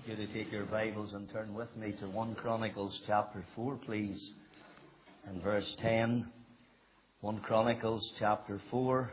you to take your Bibles and turn with me to 1 Chronicles chapter 4, please, and verse 10. 1 Chronicles chapter 4,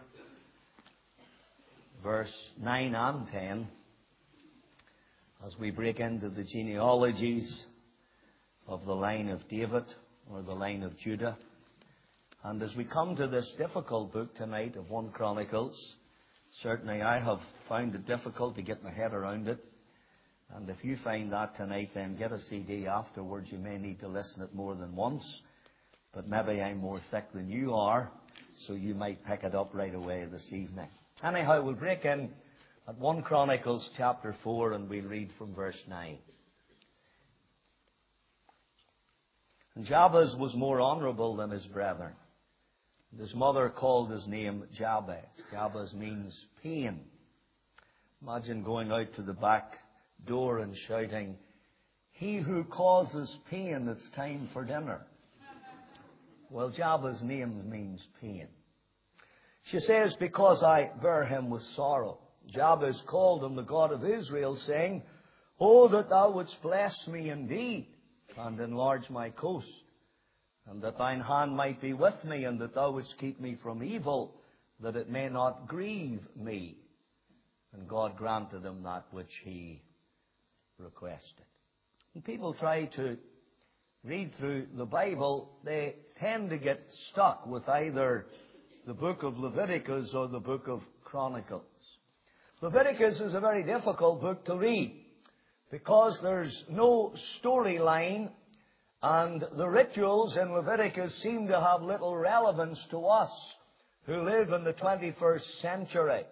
verse 9 and 10, as we break into the genealogies of the line of David, or the line of Judah. And as we come to this difficult book tonight of 1 Chronicles, certainly I have found it difficult to get my head around it. And if you find that tonight, then get a CD afterwards. You may need to listen it more than once. But maybe I'm more thick than you are, so you might pick it up right away this evening. Anyhow, we'll break in at 1 Chronicles chapter 4, and we'll read from verse 9. And Jabez was more honourable than his brethren. And his mother called his name Jabez. Jabez means pain. Imagine going out to the back door and shouting, "He who causes pain, it's time for dinner." Well, Jabez's name means pain. She says, "Because I bear him with sorrow." Jabez called on the God of Israel, saying, "Oh, that thou wouldst bless me indeed, and enlarge my coast, and that thine hand might be with me, and that thou wouldst keep me from evil, that it may not grieve me." And God granted him that which he requested. When people try to read through the Bible, they tend to get stuck with either the book of Leviticus or the book of Chronicles. Leviticus is a very difficult book to read because there's no storyline, and the rituals in Leviticus seem to have little relevance to us who live in the 21st century.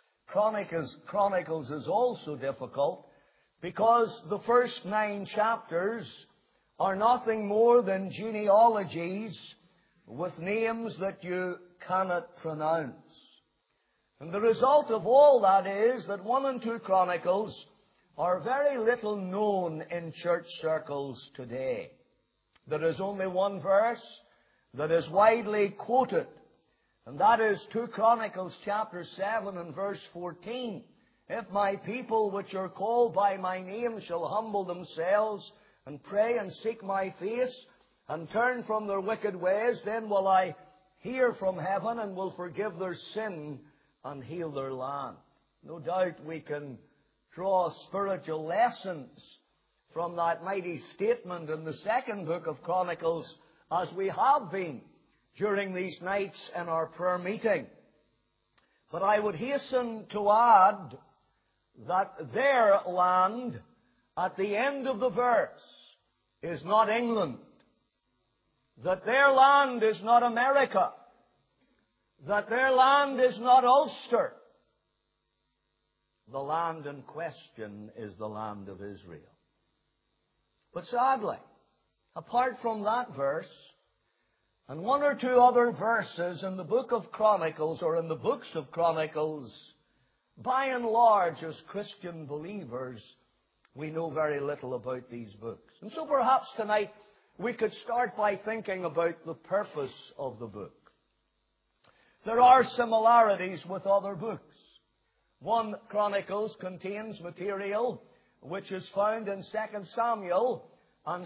Chronicles is also difficult because the first 9 chapters are nothing more than genealogies with names that you cannot pronounce. And the result of all that is that 1 and 2 Chronicles are very little known in church circles today. There is only one verse that is widely quoted, and that is 2 Chronicles chapter 7 and verse 14. "If my people which are called by my name shall humble themselves and pray and seek my face and turn from their wicked ways, then will I hear from heaven and will forgive their sin and heal their land." No doubt we can draw spiritual lessons from that mighty statement in the second book of Chronicles, as we have been during these nights in our prayer meeting. But I would hasten to add that their land at the end of the verse is not England, that their land is not America, that their land is not Ulster. The land in question is the land of Israel. But sadly, apart from that verse, and 1 or 2 other verses in the book of Chronicles, or in the books of Chronicles, by and large, as Christian believers, we know very little about these books. And so perhaps tonight we could start by thinking about the purpose of the book. There are similarities with other books. 1 Chronicles contains material which is found in 2 Samuel, and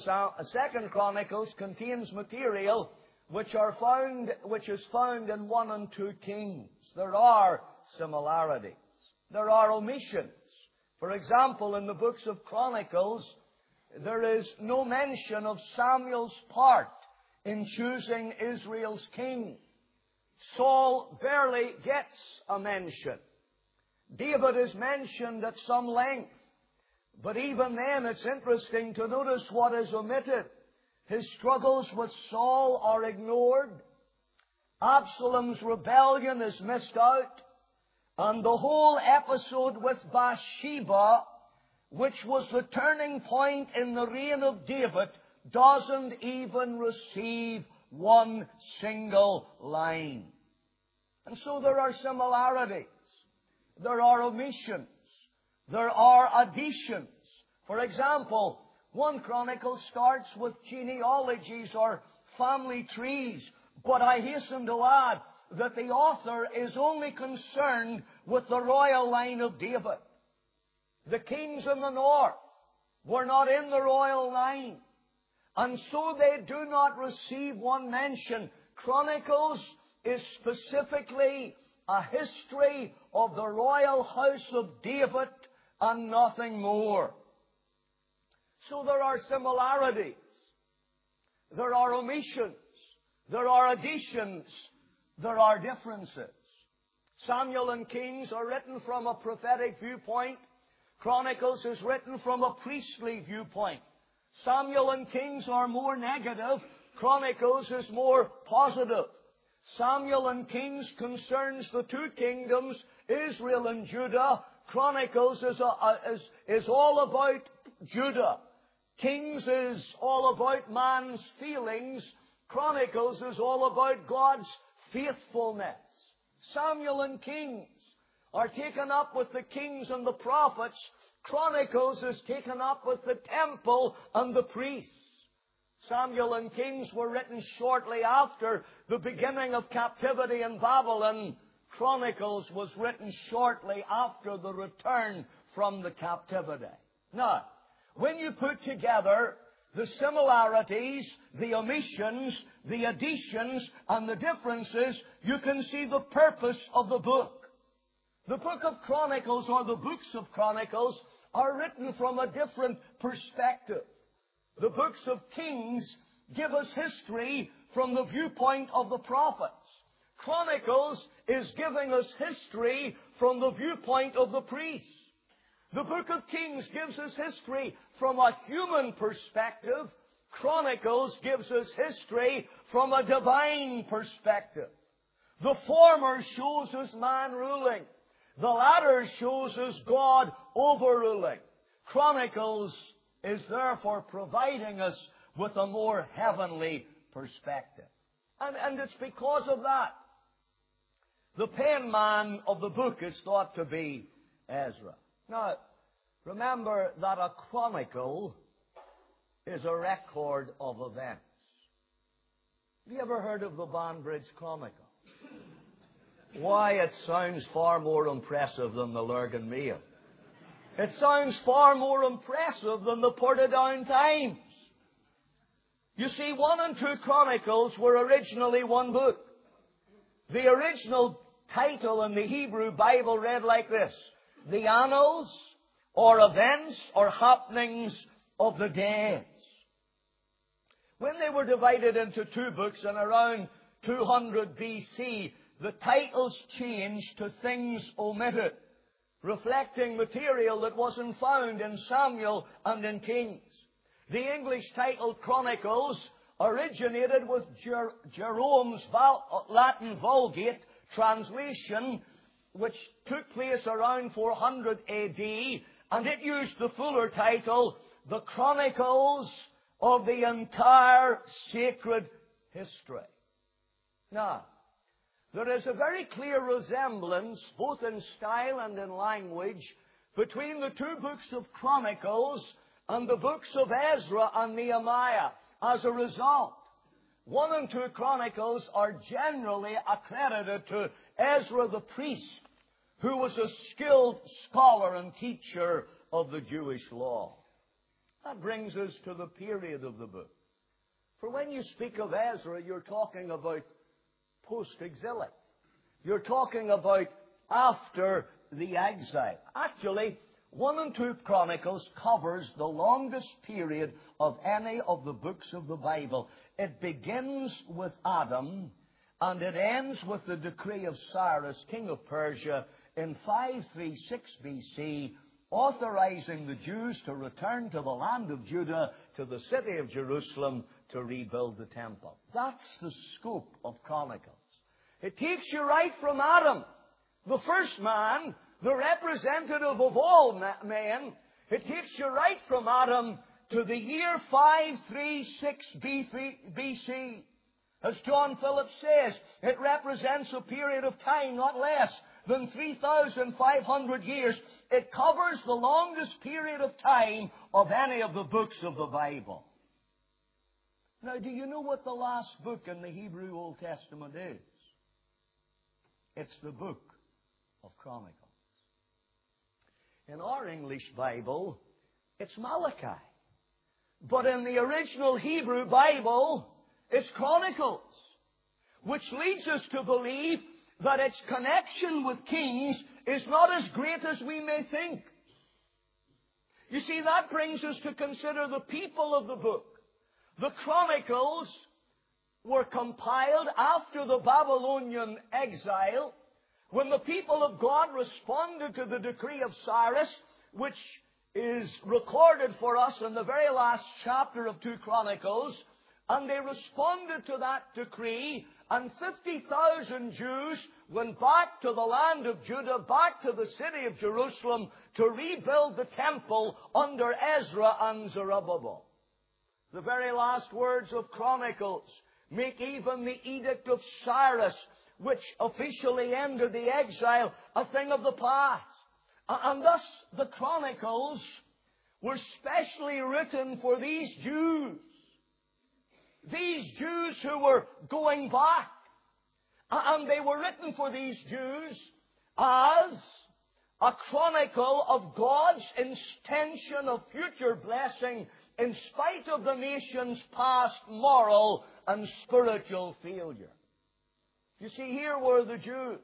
2 Chronicles contains material which is found in 1 and 2 Kings. There are similarities. There are omissions. For example, in the books of Chronicles, there is no mention of Samuel's part in choosing Israel's king. Saul barely gets a mention. David is mentioned at some length. But even then, it's interesting to notice what is omitted. His struggles with Saul are ignored. Absalom's rebellion is missed out. And the whole episode with Bathsheba, which was the turning point in the reign of David, doesn't even receive one single line. And so there are similarities. There are omissions. There are additions. For example, 1 Chronicle starts with genealogies or family trees. But I hasten to add that the author is only concerned with the royal line of David. The kings in the north were not in the royal line, and so they do not receive one mention. Chronicles is specifically a history of the royal house of David and nothing more. So there are similarities, there are omissions, there are additions, there are differences. Samuel and Kings are written from a prophetic viewpoint. Chronicles is written from a priestly viewpoint. Samuel and Kings are more negative. Chronicles is more positive. Samuel and Kings concerns the two kingdoms, Israel and Judah. Chronicles is all about Judah. Kings is all about man's feelings. Chronicles is all about God's faithfulness. Samuel and Kings are taken up with the kings and the prophets. Chronicles is taken up with the temple and the priests. Samuel and Kings were written shortly after the beginning of captivity in Babylon. Chronicles was written shortly after the return from the captivity. Now, when you put together the similarities, the omissions, the additions, and the differences, you can see the purpose of the book. The book of Chronicles, or the books of Chronicles, are written from a different perspective. The books of Kings give us history from the viewpoint of the prophets. Chronicles is giving us history from the viewpoint of the priests. The book of Kings gives us history from a human perspective. Chronicles gives us history from a divine perspective. The former shows us man ruling. The latter shows us God overruling. Chronicles is therefore providing us with a more heavenly perspective. And it's because of that. The penman of the book is thought to be Ezra. Now, remember that a chronicle is a record of events. Have you ever heard of the Banbridge Chronicle? Why, it sounds far more impressive than the Lurgan Mail. It sounds far more impressive than the Portadown Times. You see, 1 and 2 Chronicles were originally one book. The original title in the Hebrew Bible read like this: The Annals, or Events, or Happenings of the Days. When they were divided into 2 books in around 200 BC, the titles changed to Things Omitted, reflecting material that wasn't found in Samuel and in Kings. The English title Chronicles originated with Jerome's Latin Vulgate translation, which took place around 400 A.D., and it used the fuller title, The Chronicles of the Entire Sacred History. Now, there is a very clear resemblance, both in style and in language, between the 2 books of Chronicles and the books of Ezra and Nehemiah. As a result, 1 and 2 Chronicles are generally accredited to Ezra the priest, who was a skilled scholar and teacher of the Jewish law. That brings us to the period of the book. For when you speak of Ezra, you're talking about post-exilic. You're talking about after the exile. Actually, 1 and 2 Chronicles covers the longest period of any of the books of the Bible. It begins with Adam, and it ends with the decree of Cyrus, king of Persia, in 536 BC, authorizing the Jews to return to the land of Judah, to the city of Jerusalem, to rebuild the temple. That's the scope of Chronicles. It takes you right from Adam, the first man, the representative of all men. It takes you right from Adam to the year 536 BC. As John Phillips says, it represents a period of time not less than 3,500 years. It covers the longest period of time of any of the books of the Bible. Now, do you know what the last book in the Hebrew Old Testament is? It's the book of Chronicles. In our English Bible, it's Malachi. But in the original Hebrew Bible, it's Chronicles, which leads us to believe that its connection with kings is not as great as we may think. You see, that brings us to consider the people of the book. The Chronicles were compiled after the Babylonian exile, when the people of God responded to the decree of Cyrus, which is recorded for us in the very last chapter of 2 Chronicles, and they responded to that decree, and 50,000 Jews went back to the land of Judah, back to the city of Jerusalem, to rebuild the temple under Ezra and Zerubbabel. The very last words of Chronicles make even the edict of Cyrus, which officially ended the exile, a thing of the past. And thus the Chronicles were specially written for these Jews. These Jews who were going back. And they were written for these Jews as a chronicle of God's intention of future blessing in spite of the nation's past moral and spiritual failure. You see, here were the Jews.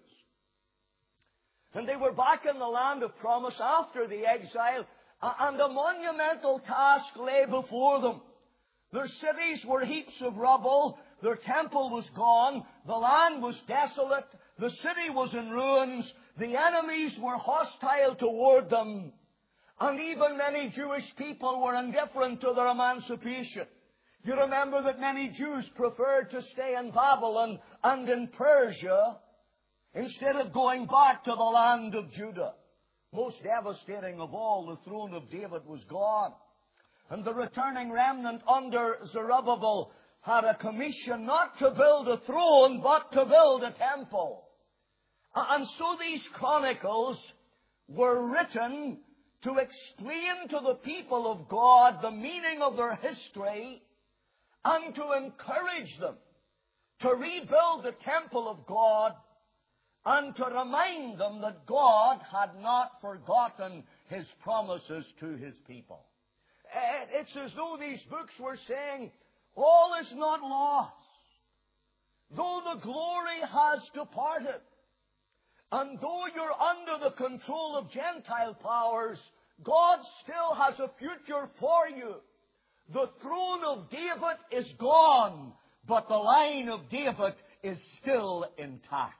And they were back in the land of promise after the exile, and a monumental task lay before them. Their cities were heaps of rubble, their temple was gone, the land was desolate, the city was in ruins, the enemies were hostile toward them, and even many Jewish people were indifferent to their emancipation. You remember that many Jews preferred to stay in Babylon and in Persia instead of going back to the land of Judah. Most devastating of all, the throne of David was gone. And the returning remnant under Zerubbabel had a commission not to build a throne, but to build a temple. And so these chronicles were written to explain to the people of God the meaning of their history and to encourage them to rebuild the temple of God and to remind them that God had not forgotten His promises to His people. It's as though these books were saying, all is not lost. Though the glory has departed, and though you're under the control of Gentile powers, God still has a future for you. The throne of David is gone, but the line of David is still intact.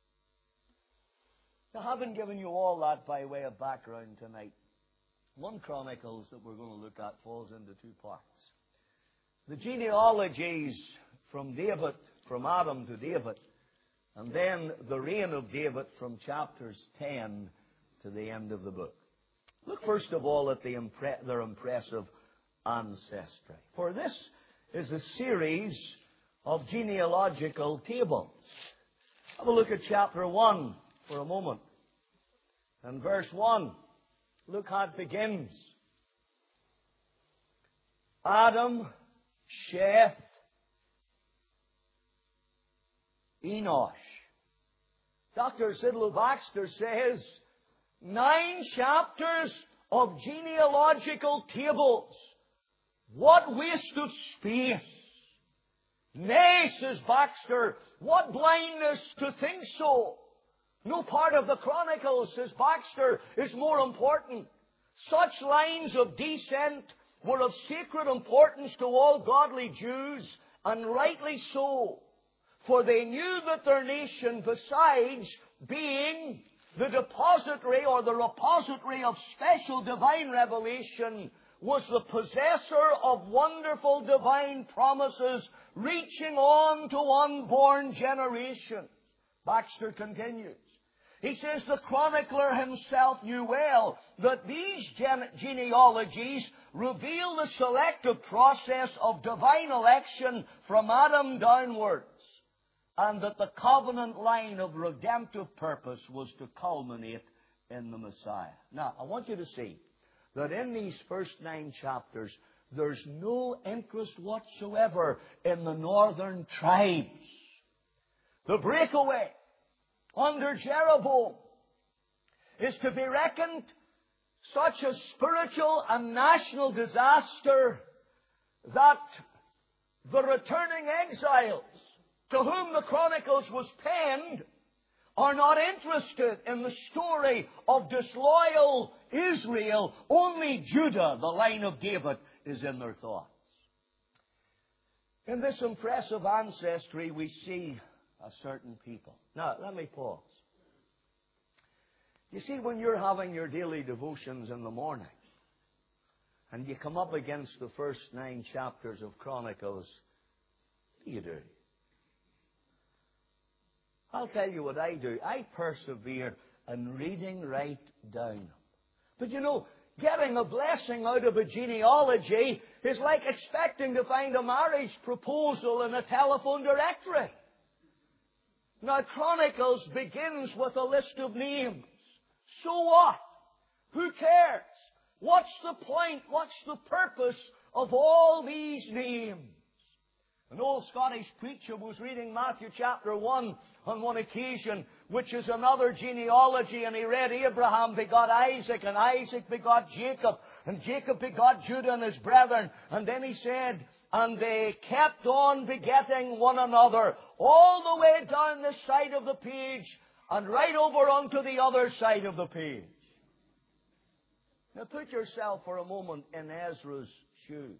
I haven't given you all that by way of background tonight. 1 Chronicles that we're going to look at falls into 2 parts. The genealogies from David, from Adam to David, and then the reign of David from chapters 10 to the end of the book. Look first of all at their impressive ancestry. For this is a series of genealogical tables. Have a look at chapter 1 for a moment. And verse 1, look how it begins. Adam, Sheth, Enosh. Dr. Sidlow Baxter says, 9 chapters of genealogical tables. What waste of space! Nay, says Baxter, what blindness to think so! No part of the Chronicles, says Baxter, is more important. Such lines of descent were of sacred importance to all godly Jews, and rightly so. For they knew that their nation, besides being the depository or the repository of special divine revelation, was the possessor of wonderful divine promises reaching on to unborn generations. Baxter continues. He says the chronicler himself knew well that these genealogies reveal the selective process of divine election from Adam downwards, and that the covenant line of redemptive purpose was to culminate in the Messiah. Now, I want you to see that in these first 9 chapters, there's no interest whatsoever in the northern tribes. The breakaway under Jeroboam is to be reckoned such a spiritual and national disaster that the returning exiles to whom the Chronicles was penned are not interested in the story of disloyal Israel. Only Judah, the line of David, is in their thoughts. In this impressive ancestry, we see a certain people. Now, let me pause. You see, when you're having your daily devotions in the morning, and you come up against the first 9 chapters of Chronicles, what do you do? I'll tell you what I do. I persevere in reading right down. But you know, getting a blessing out of a genealogy is like expecting to find a marriage proposal in a telephone directory. Now, Chronicles begins with a list of names. So what? Who cares? What's the point? What's the purpose of all these names? An old Scottish preacher was reading Matthew chapter 1 on one occasion, which is another genealogy, and he read Abraham begot Isaac, and Isaac begot Jacob, and Jacob begot Judah and his brethren. And then he said, and they kept on begetting one another all the way down this side of the page and right over onto the other side of the page. Now put yourself for a moment in Ezra's shoes.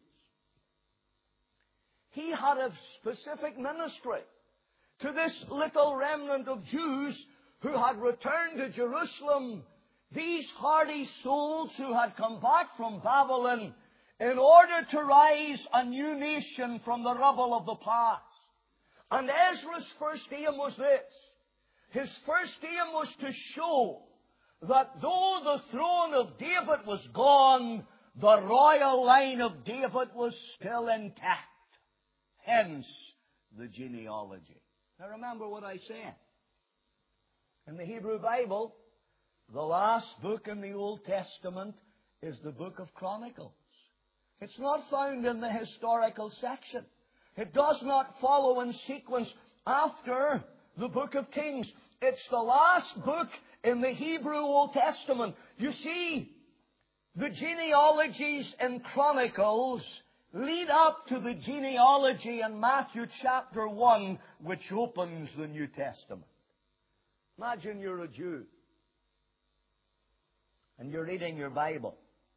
He had a specific ministry to this little remnant of Jews who had returned to Jerusalem, these hardy souls who had come back from Babylon in order to rise a new nation from the rubble of the past. And Ezra's first aim was this. His first aim was to show that though the throne of David was gone, the royal line of David was still intact. Hence, the genealogy. Now remember what I said. In the Hebrew Bible, the last book in the Old Testament is the book of Chronicles. It's not found in the historical section. It does not follow in sequence after the book of Kings. It's the last book in the Hebrew Old Testament. You see, the genealogies in Chronicles lead up to the genealogy in Matthew chapter 1, which opens the New Testament. Imagine you're a Jew, and you're reading your Bible,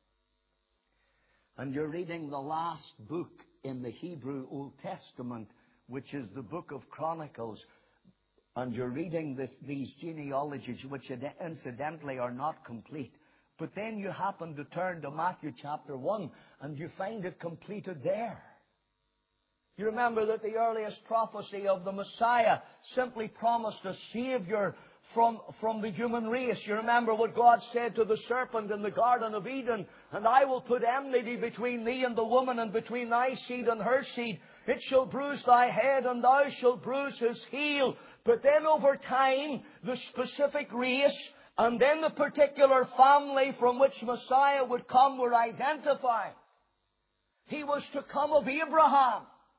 and you're reading the last book in the Hebrew Old Testament, which is the book of Chronicles, and you're reading these genealogies, which incidentally are not complete. But then you happen to turn to Matthew chapter 1, and you find it completed there. You remember that the earliest prophecy of the Messiah simply promised a Savior from the human race. You remember what God said to the serpent in the Garden of Eden, and I will put enmity between thee and the woman, and between thy seed and her seed. It shall bruise thy head, and thou shalt bruise his heel. But then over time, the specific race and then the particular family from which Messiah would come were identified. He was to come of Abraham.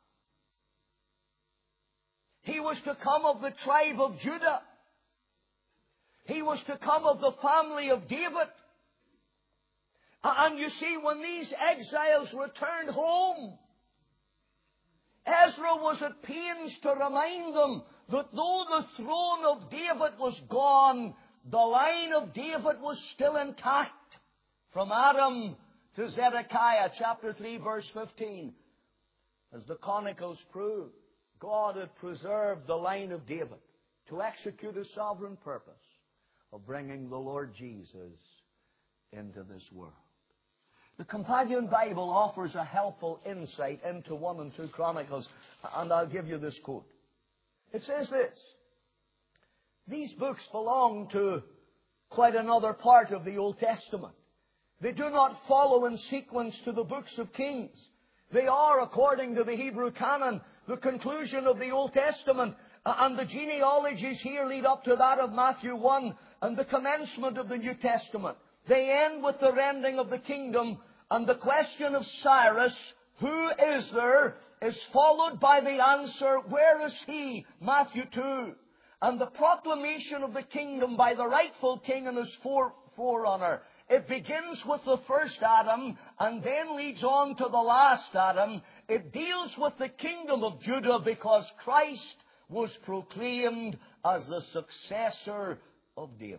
He was to come of the tribe of Judah. He was to come of the family of David. And you see, when these exiles returned home, Ezra was at pains to remind them that though the throne of David was gone, the line of David was still intact. From Adam to Zedekiah, chapter 3, verse 15. As the Chronicles prove, God had preserved the line of David to execute His sovereign purpose of bringing the Lord Jesus into this world. The Companion Bible offers a helpful insight into 1 and 2 Chronicles, and I'll give you this quote. It says this: these books belong to quite another part of the Old Testament. They do not follow in sequence to the books of Kings. They are, according to the Hebrew canon, the conclusion of the Old Testament. And the genealogies here lead up to that of Matthew 1 and the commencement of the New Testament. They end with the rending of the kingdom, and the question of Cyrus, who is there, is followed by the answer, where is he? Matthew 2. And the proclamation of the kingdom by the rightful king and his forerunner It begins with the first Adam and then leads on to the last Adam. It deals with the kingdom of Judah because Christ was proclaimed as the successor of David.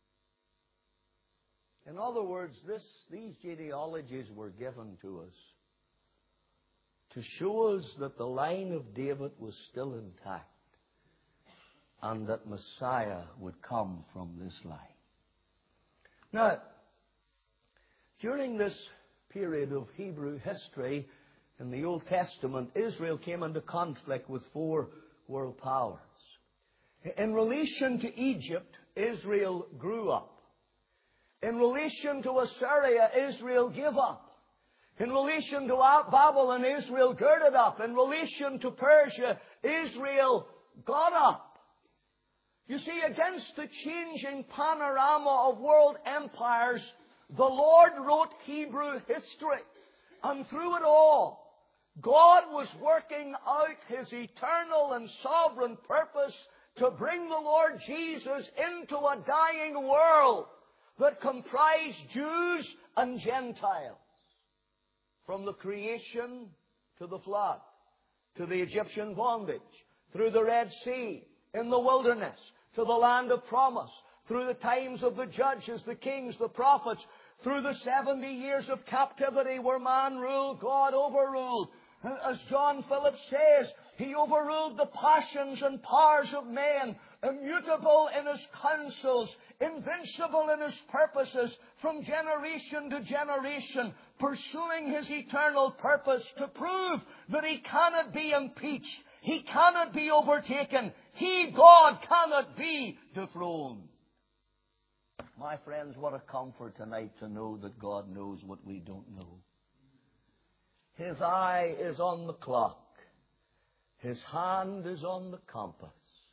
In other words, these genealogies were given to us to show us that the line of David was still intact and that Messiah would come from this line. Now, during this period of Hebrew history in the Old Testament, Israel came into conflict with 4 world powers. In relation to Egypt, Israel grew up. In relation to Assyria, Israel gave up. In relation to Babylon, Israel girded up. In relation to Persia, Israel got up. You see, against the changing panorama of world empires, the Lord wrote Hebrew history. And through it all, God was working out His eternal and sovereign purpose to bring the Lord Jesus into a dying world that comprised Jews and Gentiles. From the creation to the flood, to the Egyptian bondage, through the Red Sea, in the wilderness, to the land of promise, through the times of the judges, the kings, the prophets, through the 70 years of captivity where man ruled, God overruled. As John Phillips says, He overruled the passions and powers of men, immutable in His counsels, invincible in His purposes, from generation to generation, pursuing His eternal purpose to prove that He cannot be impeached. He cannot be overtaken. He, God, cannot be dethroned. My friends, what a comfort tonight to know that God knows what we don't know. His eye is on the clock. His hand is on the compass.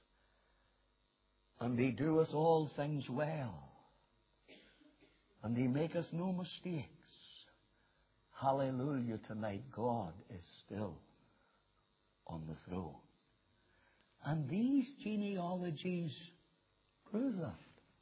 And He doeth all things well. And He maketh no mistakes. Hallelujah, tonight God is still on the throne. And these genealogies prove that.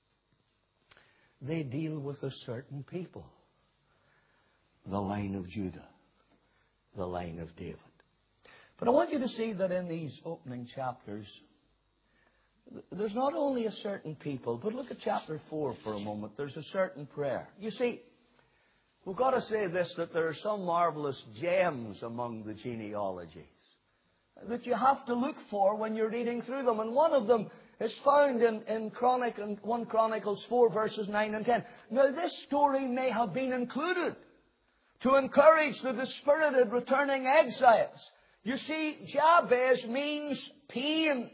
They deal with a certain people. The line of Judah. The line of David. But I want you to see that in these opening chapters, there's not only a certain people, but look at chapter 4 for a moment. There's a certain prayer. You see, we've got to say this, that there are some marvelous gems among the genealogies that you have to look for when you're reading through them. And one of them is found in 1 Chronicles 4 verses 9 and 10. Now this story may have been included to encourage the dispirited returning exiles. You see, Jabez means pain.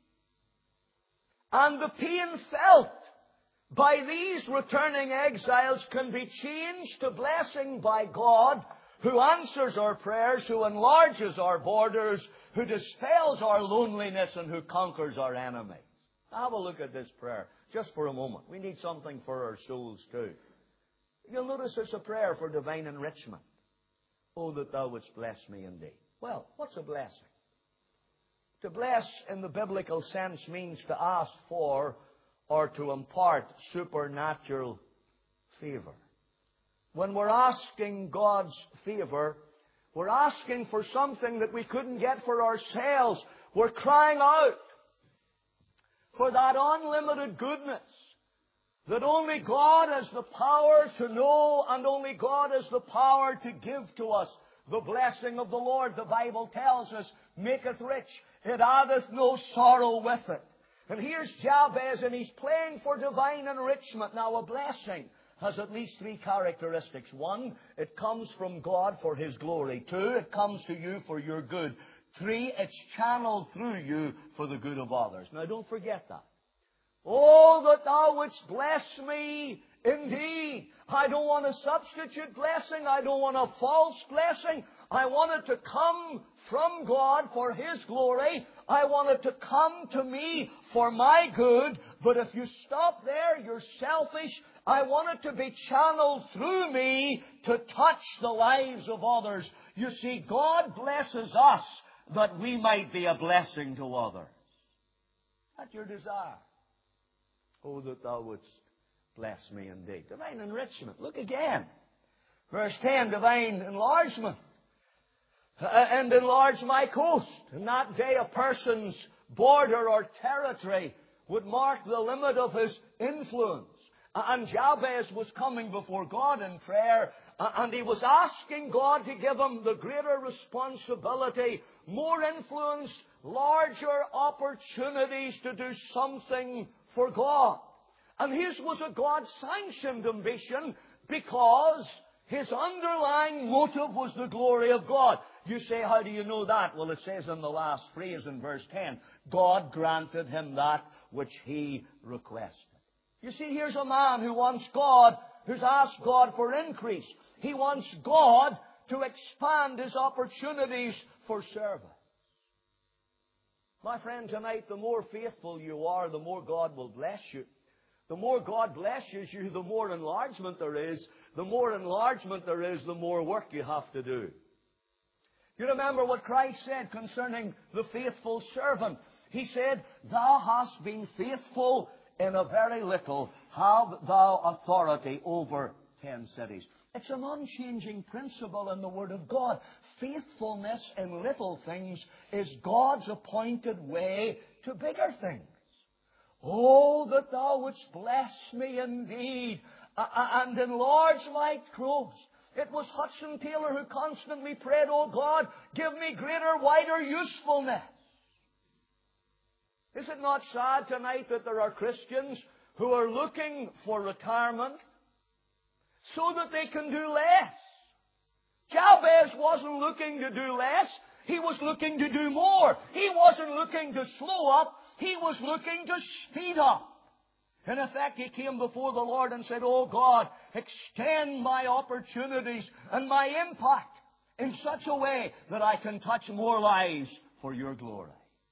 And the pain felt by these returning exiles can be changed to blessing by God, who answers our prayers, who enlarges our borders, who dispels our loneliness, and who conquers our enemies. Have a look at this prayer just for a moment. We need something for our souls too. You'll notice it's a prayer for divine enrichment. Oh, that Thou wouldst bless me indeed. Well, what's a blessing? To bless in the biblical sense means to ask for or to impart supernatural favor. When we're asking God's favor, we're asking for something that we couldn't get for ourselves. We're crying out for that unlimited goodness that only God has the power to know and only God has the power to give to us. The blessing of the Lord, the Bible tells us, maketh rich. It addeth no sorrow with it. And here's Jabez, and he's praying for divine enrichment. Now, a blessing has at least 3 characteristics. 1, it comes from God for His glory. 2, it comes to you for your good. 3, it's channeled through you for the good of others. Now, don't forget that. Oh, that Thou wouldst bless me indeed. I don't want a substitute blessing. I don't want a false blessing. I want it to come from God for His glory. I want it to come to me for my good. But if you stop there, you're selfish. I want it to be channeled through me to touch the lives of others. You see, God blesses us that we might be a blessing to others. That's your desire. Oh, that Thou wouldst bless me indeed. Divine enrichment. Look again. Verse 10, divine enlargement. And enlarge my coast. In that day, a person's border or territory would mark the limit of his influence. And Jabez was coming before God in prayer, and he was asking God to give him the greater responsibility, more influence, larger opportunities to do something for God. And his was a God-sanctioned ambition because his underlying motive was the glory of God. You say, how do you know that? Well, it says in the last phrase in verse 10, God granted him that which he requested. You see, here's a man who wants God, who's asked God for increase. He wants God to expand his opportunities for service. My friend, tonight, the more faithful you are, the more God will bless you. The more God blesses you, the more enlargement there is. The more enlargement there is, the more work you have to do. You remember what Christ said concerning the faithful servant. He said, Thou hast been faithful in a very little, have thou authority over 10 cities. It's an unchanging principle in the Word of God. Faithfulness in little things is God's appointed way to bigger things. Oh, that thou wouldst bless me indeed and enlarge my coast. It was Hudson Taylor who constantly prayed, Oh God, give me greater, wider usefulness. Is it not sad tonight that there are Christians who are looking for retirement so that they can do less? Jabez wasn't looking to do less. He was looking to do more. He wasn't looking to slow up. He was looking to speed up. In effect, he came before the Lord and said, Oh God, extend my opportunities and my impact in such a way that I can touch more lives for your glory.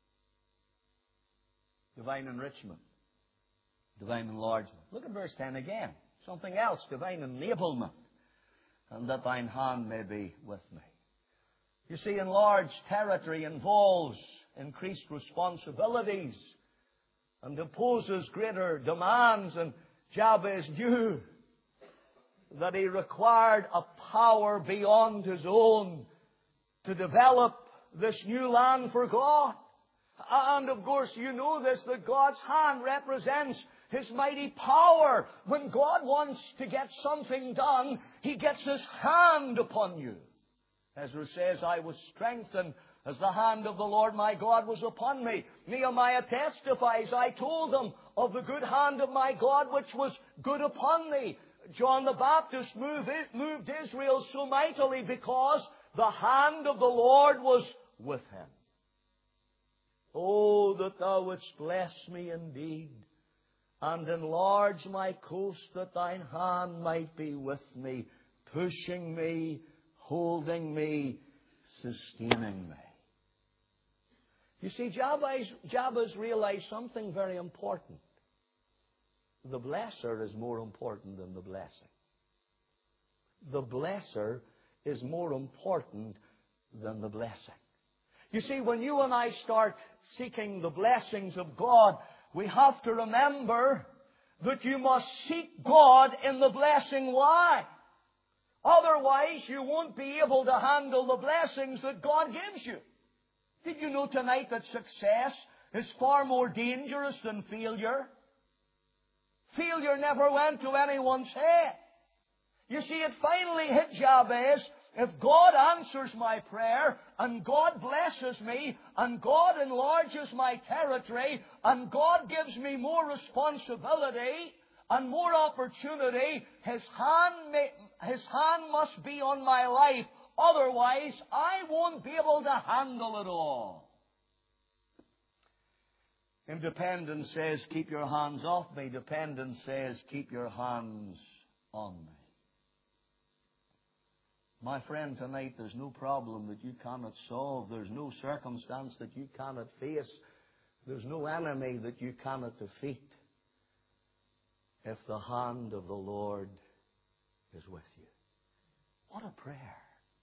Divine enrichment. Divine enlargement. Look at verse 10 again. Something else. Divine enablement. And that thine hand may be with me. You see, enlarged territory involves increased responsibilities and imposes greater demands. And Jabez knew that he required a power beyond his own to develop this new land for God. And of course, you know this, that God's hand represents His mighty power. When God wants to get something done, He gets His hand upon you. Ezra says, I was strengthened as the hand of the Lord my God was upon me. Nehemiah testifies, I told them of the good hand of my God which was good upon me. John the Baptist moved Israel so mightily because the hand of the Lord was with him. Oh, that thou wouldst bless me indeed, and enlarge my coast, that thine hand might be with me, pushing me, holding me, sustaining me. You see, Jabez realized something very important. The blesser is more important than the blessing. The blesser is more important than the blessing. You see, when you and I start seeking the blessings of God, we have to remember that you must seek God in the blessing. Why? Otherwise, you won't be able to handle the blessings that God gives you. Did you know tonight that success is far more dangerous than failure? Failure never went to anyone's head. You see, it finally hit Jabez. If God answers my prayer, and God blesses me, and God enlarges my territory, and God gives me more responsibility and more opportunity, His hand must be on my life. Otherwise, I won't be able to handle it all. Independence says, keep your hands off me. Dependence says, keep your hands on me. My friend, tonight there's no problem that you cannot solve. There's no circumstance that you cannot face. There's no enemy that you cannot defeat if the hand of the Lord is with you. What a prayer.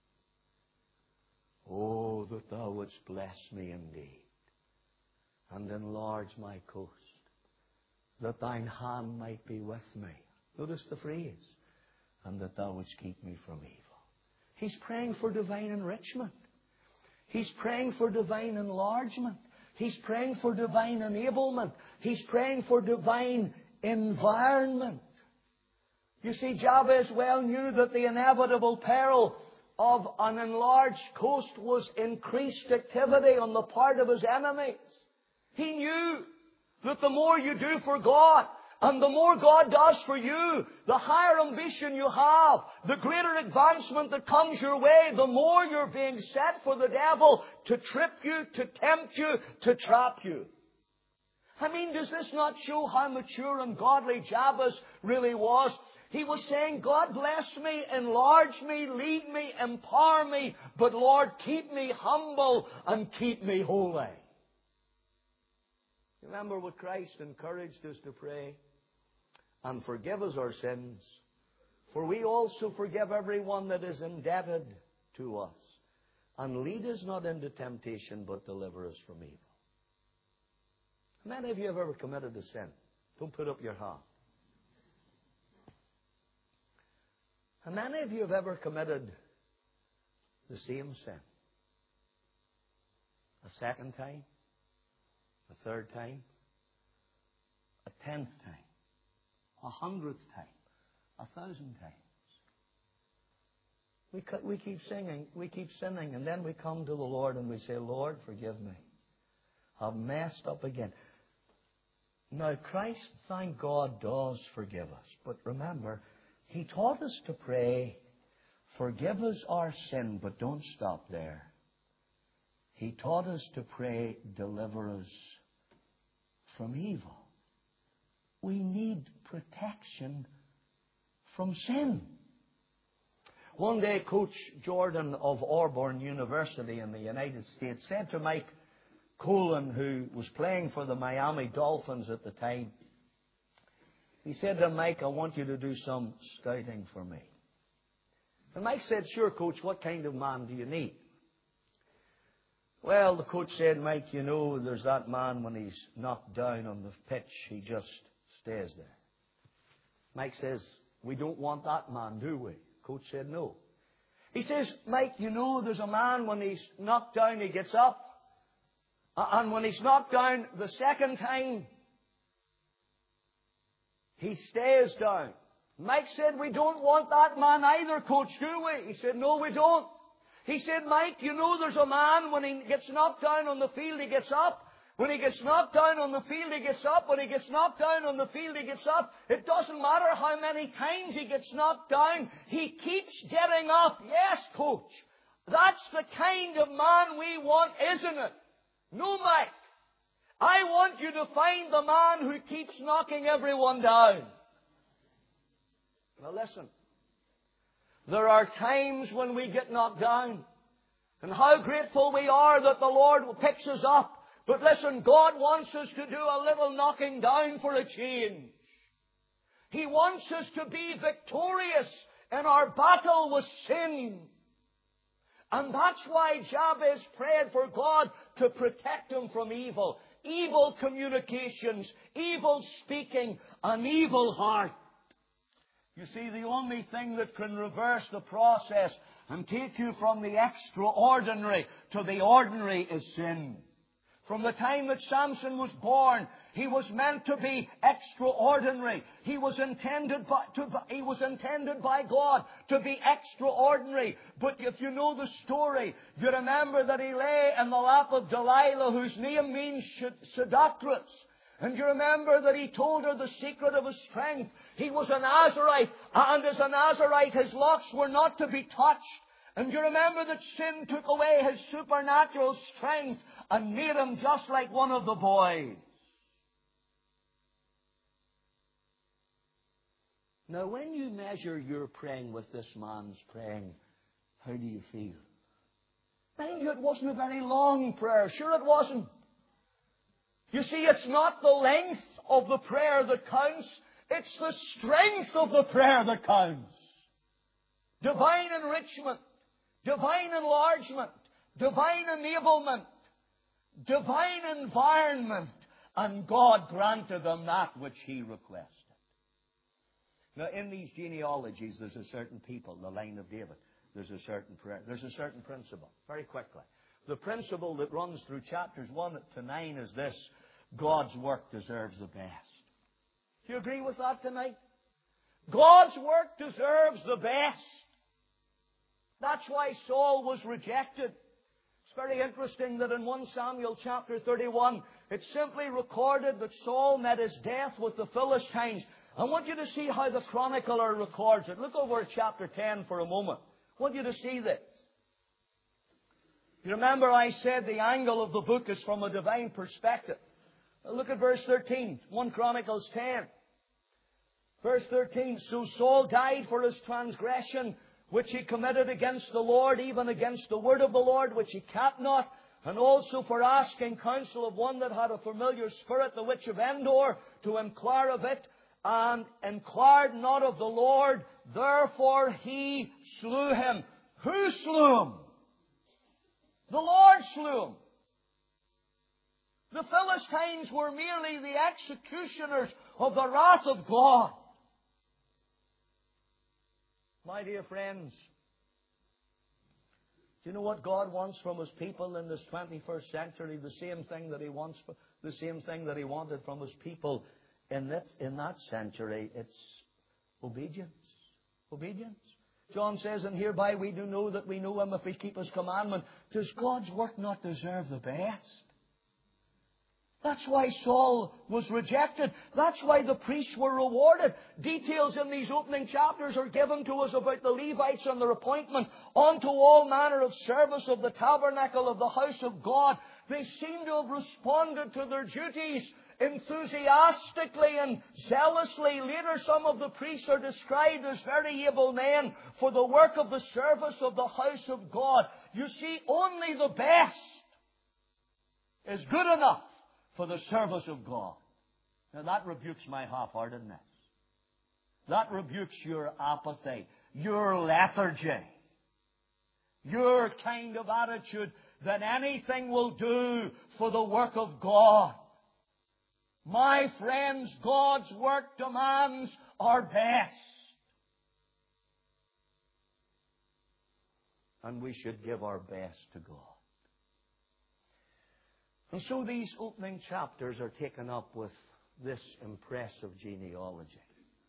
Oh, that thou wouldst bless me indeed, and enlarge my coast, that thine hand might be with me. Notice the phrase. And that thou wouldst keep me from evil. He's praying for divine enrichment. He's praying for divine enlargement. He's praying for divine enablement. He's praying for divine environment. You see, Jabez well knew that the inevitable peril of an enlarged coast was increased activity on the part of his enemies. He knew that the more you do for God, and the more God does for you, the higher ambition you have, the greater advancement that comes your way, the more you're being set for the devil to trip you, to tempt you, to trap you. I mean, does this not show how mature and godly Jabez really was? He was saying, God bless me, enlarge me, lead me, empower me, but Lord, keep me humble and keep me holy. Remember what Christ encouraged us to pray? And forgive us our sins, for we also forgive everyone that is indebted to us. And lead us not into temptation, but deliver us from evil. How many of you have ever committed a sin? Don't put up your hand. How many of you have ever committed the same sin? A second time? A third time? A 10th time? 100th time, 1,000 times. We keep singing, we keep sinning, and then we come to the Lord and we say, Lord, forgive me. I've messed up again. Now, Christ, thank God, does forgive us. But remember, He taught us to pray, forgive us our sin, but don't stop there. He taught us to pray, deliver us from evil. We need protection from sin. One day, Coach Jordan of Auburn University in the United States said to Mike Colon, who was playing for the Miami Dolphins at the time, he said to Mike, I want you to do some scouting for me. And Mike said, sure, Coach, what kind of man do you need? Well, the coach said, Mike, you know, there's that man when he's knocked down on the pitch, he just stays there. Mike says, we don't want that man, do we? Coach said, no. He says, Mike, you know, there's a man when he's knocked down, he gets up. And when he's knocked down the second time, he stays down. Mike said, we don't want that man either, Coach, do we? He said, no, we don't. He said, Mike, you know there's a man when he gets knocked down on the field, he gets up. When he gets knocked down on the field, he gets up. When he gets knocked down on the field, he gets up. It doesn't matter how many times he gets knocked down. He keeps getting up. Yes, Coach. That's the kind of man we want, isn't it? No, Mike. I want you to find the man who keeps knocking everyone down. Now listen. There are times when we get knocked down. And how grateful we are that the Lord picks us up. But listen, God wants us to do a little knocking down for a change. He wants us to be victorious in our battle with sin. And that's why Jabez prayed for God to protect him from evil. Evil communications, evil speaking, an evil heart. You see, the only thing that can reverse the process and take you from the extraordinary to the ordinary is sin. From the time that Samson was born, he was meant to be extraordinary. He was intended by God to be extraordinary. But if you know the story, you remember that he lay in the lap of Delilah, whose name means seductress. And you remember that he told her the secret of his strength. He was a Nazarite, and as a Nazarite, his locks were not to be touched. And you remember that sin took away his supernatural strength and made him just like one of the boys. Now, when you measure your praying with this man's praying, how do you feel? Mind you, it wasn't a very long prayer. Sure it wasn't. You see, it's not the length of the prayer that counts. It's the strength of the prayer that counts. Divine enrichment, divine enlargement, divine enablement, divine environment, and God granted them that which he requested. Now, in these genealogies, there's a certain people, the line of David. There's a certain principle. Very quickly. The principle that runs through chapters 1 to 9 is this: God's work deserves the best. Do you agree with that tonight? God's work deserves the best. That's why Saul was rejected. It's very interesting that in 1 Samuel chapter 31, it's simply recorded that Saul met his death with the Philistines. I want you to see how the chronicler records it. Look over at chapter 10 for a moment. I want you to see this. You remember I said the angle of the book is from a divine perspective. Now look at verse 13, 1 Chronicles 10. Verse 13, so Saul died for his transgression, which he committed against the Lord, even against the word of the Lord, which he kept not, and also for asking counsel of one that had a familiar spirit, the witch of Endor, to inquire of it, and inquired not of the Lord. Therefore he slew him. Who slew him? The Lord slew him. The Philistines were merely the executioners of the wrath of God. My dear friends, do you know what God wants from His people in this 21st century? The same thing that He wanted from His people in that century. It's obedience. Obedience. John says, and hereby we do know that we know Him if we keep His commandment. Does God's work not deserve the best? That's why Saul was rejected. That's why the priests were rewarded. Details in these opening chapters are given to us about the Levites and their appointment unto all manner of service of the tabernacle of the house of God. They seem to have responded to their duties enthusiastically and zealously. Later, some of the priests are described as very able men for the work of the service of the house of God. You see, only the best is good enough for the service of God. Now that rebukes my half-heartedness. That rebukes your apathy, your lethargy, your kind of attitude that anything will do for the work of God. My friends, God's work demands our best. And we should give our best to God. And so these opening chapters are taken up with this impressive genealogy.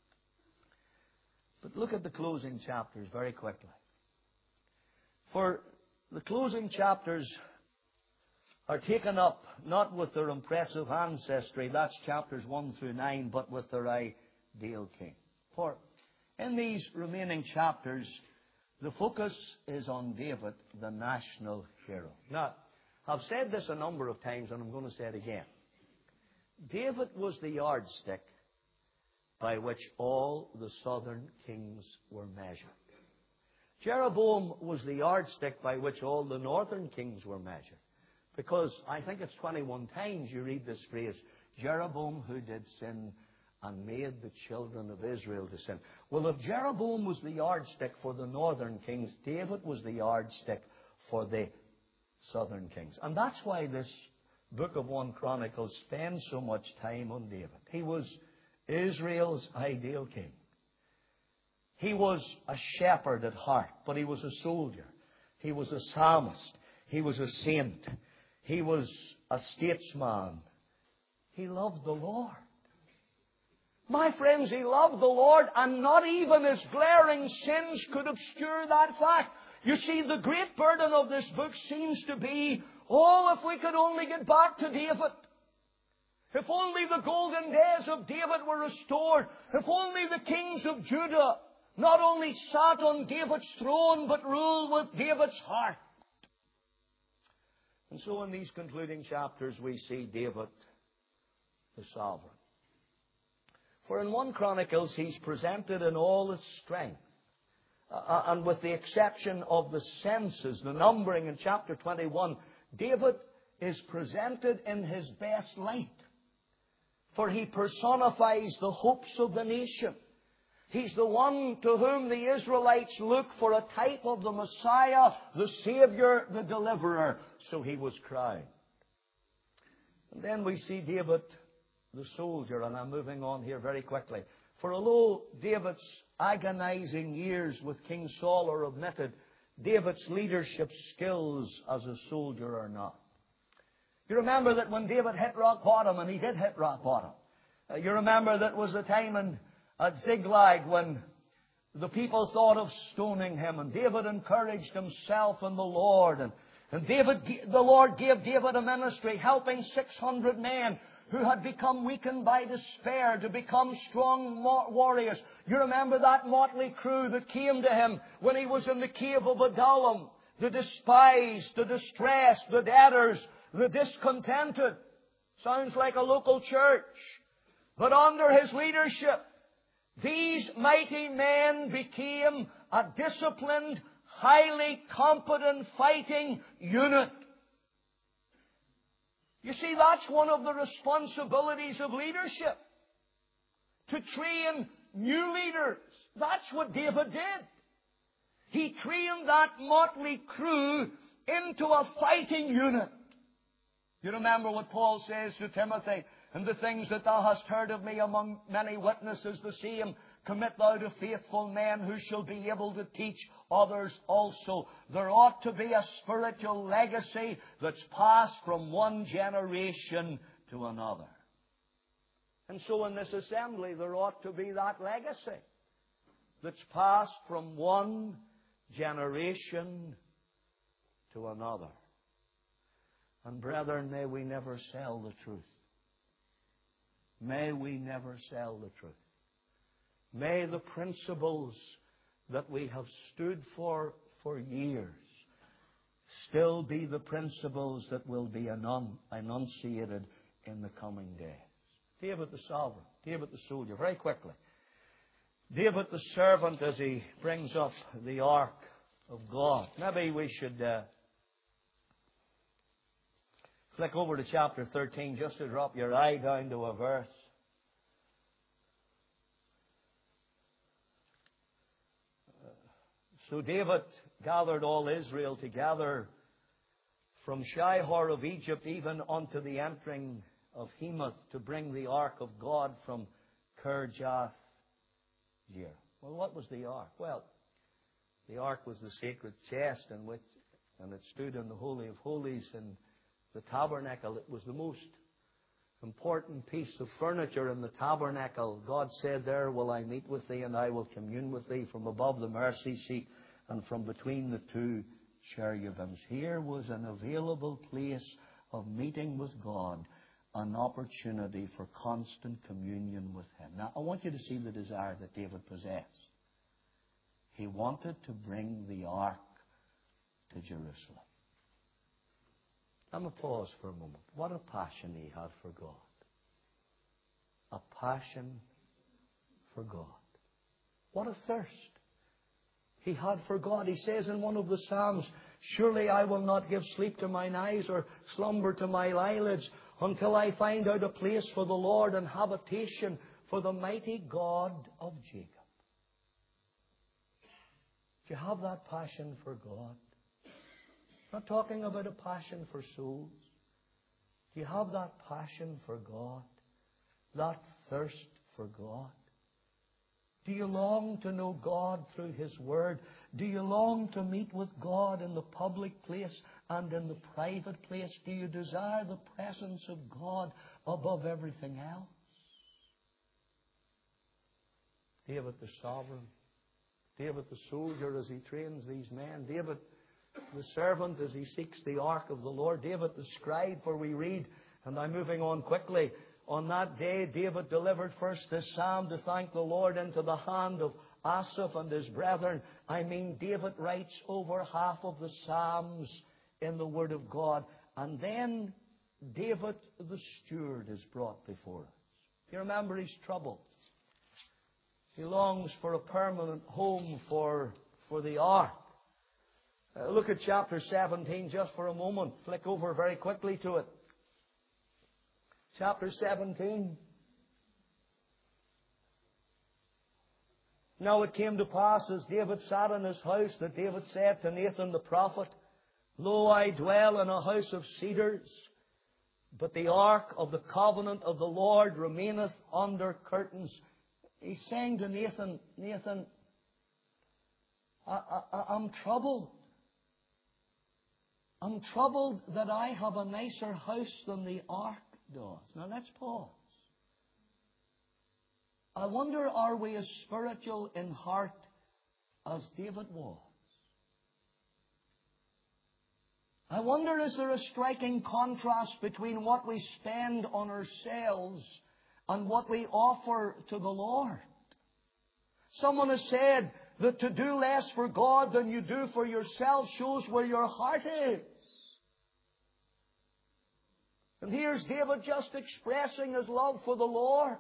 But look at the closing chapters very quickly. For the closing chapters are taken up not with their impressive ancestry, that's chapters 1 through 9, but with their ideal king. For in these remaining chapters, the focus is on David, the national hero. Now, I've said this a number of times, and I'm going to say it again. David was the yardstick by which all the southern kings were measured. Jeroboam was the yardstick by which all the northern kings were measured. Because I think it's 21 times you read this phrase, Jeroboam who did sin and made the children of Israel to sin. Well, if Jeroboam was the yardstick for the northern kings, David was the yardstick for the southern kings. And that's why this book of 1 Chronicles spends so much time on David. He was Israel's ideal king. He was a shepherd at heart, but he was a soldier. He was a psalmist. He was a saint. He was a statesman. He loved the Lord. My friends, he loved the Lord, and not even his glaring sins could obscure that fact. You see, the great burden of this book seems to be, oh, if we could only get back to David. If only the golden days of David were restored. If only the kings of Judah not only sat on David's throne, but ruled with David's heart. And so in these concluding chapters, we see David, the sovereign. For in 1 Chronicles, he's presented in all his strength. And with the exception of the census, the numbering in chapter 21, David is presented in his best light. For he personifies the hopes of the nation. He's the one to whom the Israelites look for a type of the Messiah, the Savior, the Deliverer. So he was crowned. And then we see David, the soldier, and I'm moving on here very quickly. For although David's agonizing years with King Saul are omitted, David's leadership skills as a soldier are not. You remember that when David hit rock bottom, and he did hit rock bottom, you remember that was the time at Ziklag when the people thought of stoning him, and David encouraged himself in the Lord. And the Lord gave David a ministry, helping 600 men who had become weakened by despair to become strong warriors. You remember that motley crew that came to him when he was in the cave of Adullam. The despised, the distressed, the debtors, the discontented. Sounds like a local church. But under his leadership, these mighty men became a disciplined, highly competent fighting unit. You see, that's one of the responsibilities of leadership. To train new leaders. That's what David did. He trained that motley crew into a fighting unit. You remember what Paul says to Timothy, and the things that thou hast heard of me among many witnesses, the same commit thou to faithful men who shall be able to teach others also. There ought to be a spiritual legacy that's passed from one generation to another. And so in this assembly, there ought to be that legacy that's passed from one generation to another. And brethren, may we never sell the truth. May we never sell the truth. May the principles that we have stood for years still be the principles that will be enunciated in the coming days. David the sovereign, David the soldier, very quickly. David the servant as he brings up the ark of God. Maybe we should flick over to chapter 13 just to drop your eye down to a verse. So David gathered all Israel together from Shihor of Egypt even unto the entering of Hemath to bring the ark of God from Kirjath Jearim. Well, what was the ark? Well, the ark was the sacred chest and it stood in the Holy of Holies in the tabernacle. It was the most important piece of furniture in the tabernacle. God said, there will I meet with thee, and I will commune with thee from above the mercy seat and from between the two cherubims. Here was an available place of meeting with God, an opportunity for constant communion with Him. Now, I want you to see the desire that David possessed. He wanted to bring the ark to Jerusalem. I'm going to pause for a moment. What a passion he had for God. A passion for God. What a thirst he had for God. He says in one of the Psalms, surely I will not give sleep to mine eyes or slumber to my eyelids until I find out a place for the Lord and habitation for the mighty God of Jacob. Do you have that passion for God? I'm not talking about a passion for souls. Do you have that passion for God? That thirst for God? Do you long to know God through His Word? Do you long to meet with God in the public place and in the private place? Do you desire the presence of God above everything else? David the sovereign, David the soldier as he trains these men, David the servant as he seeks the ark of the Lord, David the scribe, for we read, and I'm moving on quickly, on that day David delivered first this psalm to thank the Lord into the hand of Asaph and his brethren. I mean, David writes over half of the psalms in the Word of God. And then David the steward is brought before us. You remember his trouble. He longs for a permanent home for the ark. Look at chapter 17 just for a moment. Flick over very quickly to it. Chapter 17. Now it came to pass as David sat in his house that David said to Nathan the prophet, Lo, I dwell in a house of cedars, but the ark of the covenant of the Lord remaineth under curtains. he's saying to Nathan, Nathan, I'm troubled. I'm troubled that I have a nicer house than the ark does. Now let's pause. I wonder, are we as spiritual in heart as David was? I wonder, is there a striking contrast between what we spend on ourselves and what we offer to the Lord? Someone has said that to do less for God than you do for yourself shows where your heart is. And here's David just expressing his love for the Lord.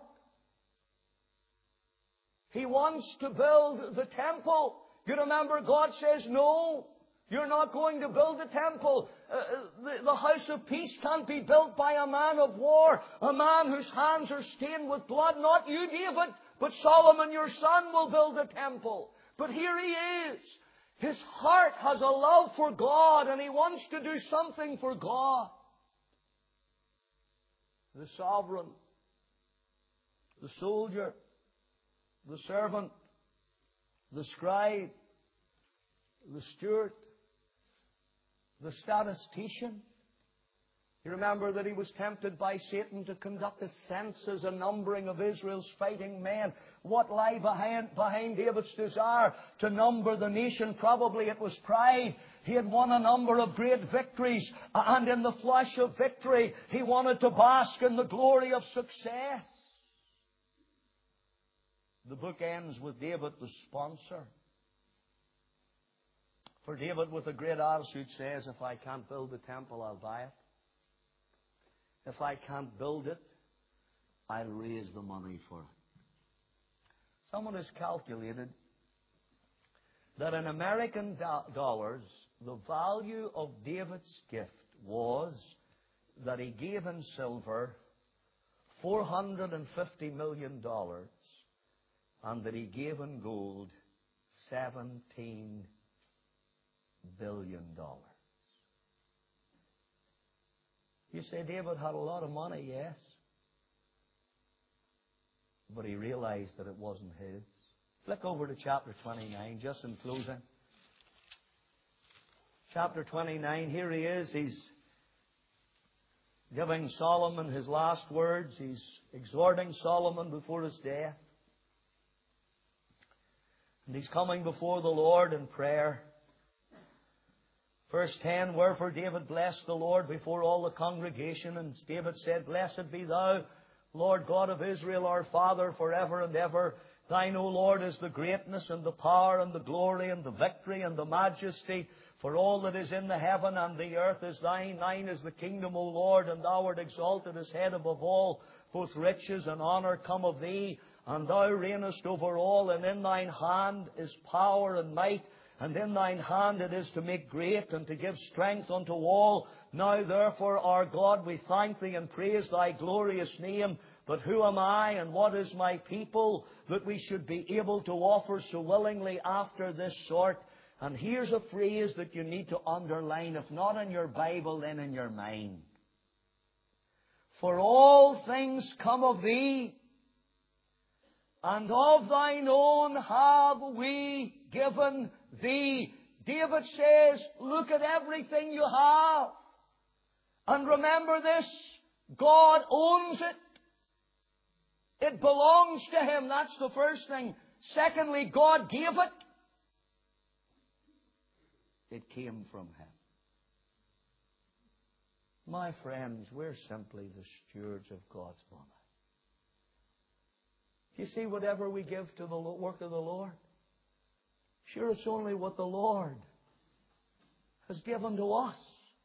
He wants to build the temple. You remember, God says, no, you're not going to build the temple. The house of peace can't be built by a man of war, a man whose hands are stained with blood. Not you, David, but Solomon, your son, will build the temple. But here he is. His heart has a love for God, and he wants to do something for God. The sovereign, the soldier, the servant, the scribe, the steward, the statistician. You remember that he was tempted by Satan to conduct a census, a numbering of Israel's fighting men. What lay behind David's desire to number the nation? Probably it was pride. He had won a number of great victories, and in the flush of victory, he wanted to bask in the glory of success. The book ends with David, the sponsor. For David, with a great attitude, says, if I can't build the temple, I'll buy it. If I can't build it, I'll raise the money for it. Someone has calculated that in American dollars, the value of David's gift was that he gave in silver $450 million and that he gave in gold $17 billion. You say David had a lot of money, yes. But he realized that it wasn't his. Flick over to chapter 29, just in closing. Chapter 29, here he is. He's giving Solomon his last words. He's exhorting Solomon before his death. And he's coming before the Lord in prayer. Verse 10, wherefore David blessed the Lord before all the congregation. And David said, blessed be thou, Lord God of Israel, our Father, forever and ever. Thine, O Lord, is the greatness and the power and the glory and the victory and the majesty. For all that is in the heaven and the earth is thine. Thine is the kingdom, O Lord, and thou art exalted as head above all. Both riches and honour come of thee, and thou reignest over all. And in thine hand is power and might. And in thine hand it is to make great and to give strength unto all. Now therefore, our God, we thank thee and praise thy glorious name. But who am I and what is my people that we should be able to offer so willingly after this sort? And here's a phrase that you need to underline, if not in your Bible, then in your mind. For all things come of thee, and of thine own have we given thee. David says, look at everything you have. And remember this, God owns it. It belongs to Him. That's the first thing. Secondly, God gave it. It came from Him. My friends, we're simply the stewards of God's money. Do you see, whatever we give to the work of the Lord, sure, it's only what the Lord has given to us.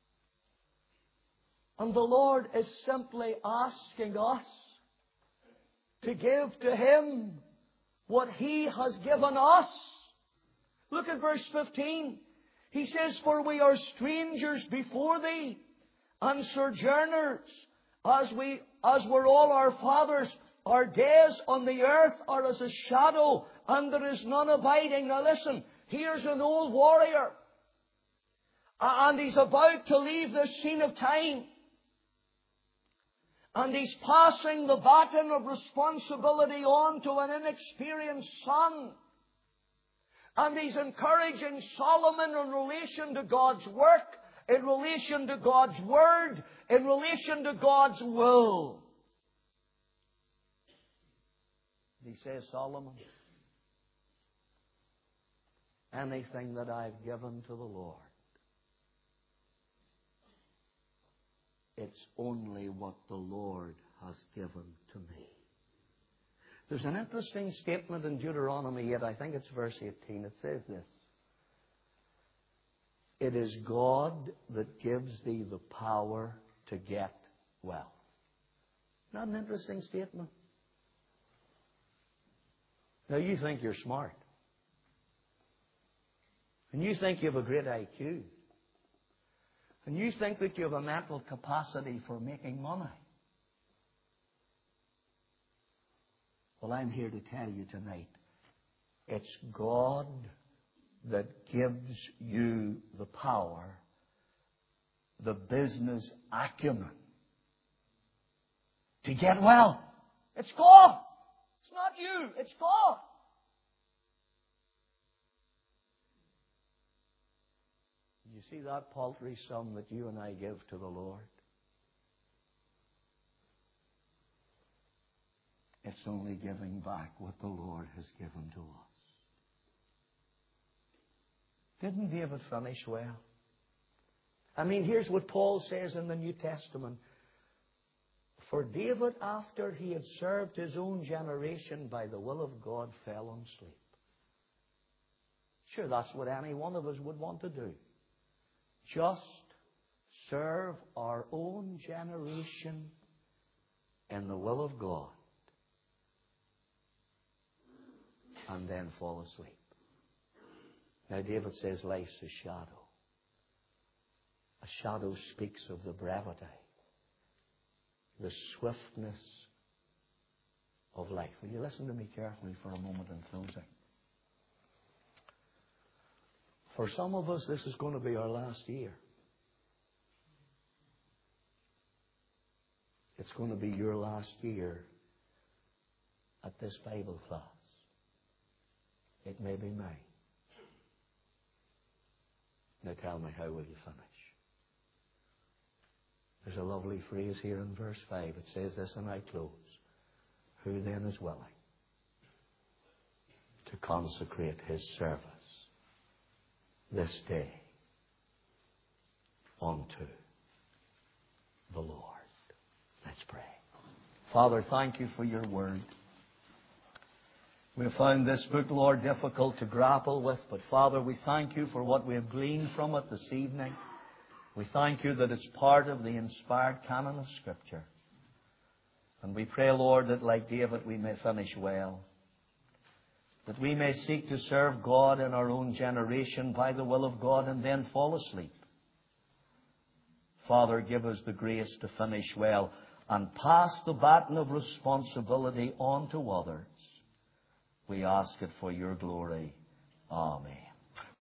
And the Lord is simply asking us to give to Him what He has given us. Look at verse 15. He says, for we are strangers before Thee, and sojourners, as were all our fathers. Our days on the earth are as a shadow, and there is none abiding. Now listen, here's an old warrior, and he's about to leave this scene of time. And he's passing the baton of responsibility on to an inexperienced son. And he's encouraging Solomon in relation to God's work, in relation to God's Word, in relation to God's will. He says, Solomon, anything that I've given to the Lord, it's only what the Lord has given to me. There's an interesting statement in Deuteronomy 8, I think it's verse 18. It says this: it is God that gives thee the power to get wealth. Not an interesting statement? Now you think you're smart. And you think you have a great IQ. And you think that you have a mental capacity for making money. Well, I'm here to tell you tonight, it's God that gives you the power, the business acumen to get wealth. It's God. It's not you. It's God. You see that paltry sum that you and I give to the Lord? It's only giving back what the Lord has given to us. Didn't David finish well? I mean, here's what Paul says in the New Testament. For David, after he had served his own generation by the will of God, fell asleep. Sure, that's what any one of us would want to do. Just serve our own generation in the will of God and then fall asleep. Now David says life's a shadow. A shadow speaks of the brevity, the swiftness of life. Will you listen to me carefully for a moment in closing? For some of us, this is going to be our last year. It's going to be your last year at this Bible class. It may be mine. Now tell me, how will you finish? There's a lovely phrase here in verse 5. It says this, and I close. Who then is willing to consecrate his service this day unto the Lord? Let's pray. Father, thank you for your word. We have found this book, Lord, difficult to grapple with, but Father, we thank you for what we have gleaned from it this evening. We thank you that it's part of the inspired canon of Scripture. And we pray, Lord, that like David we may finish well. That we may seek to serve God in our own generation by the will of God and then fall asleep. Father, give us the grace to finish well and pass the baton of responsibility on to others. We ask it for your glory. Amen.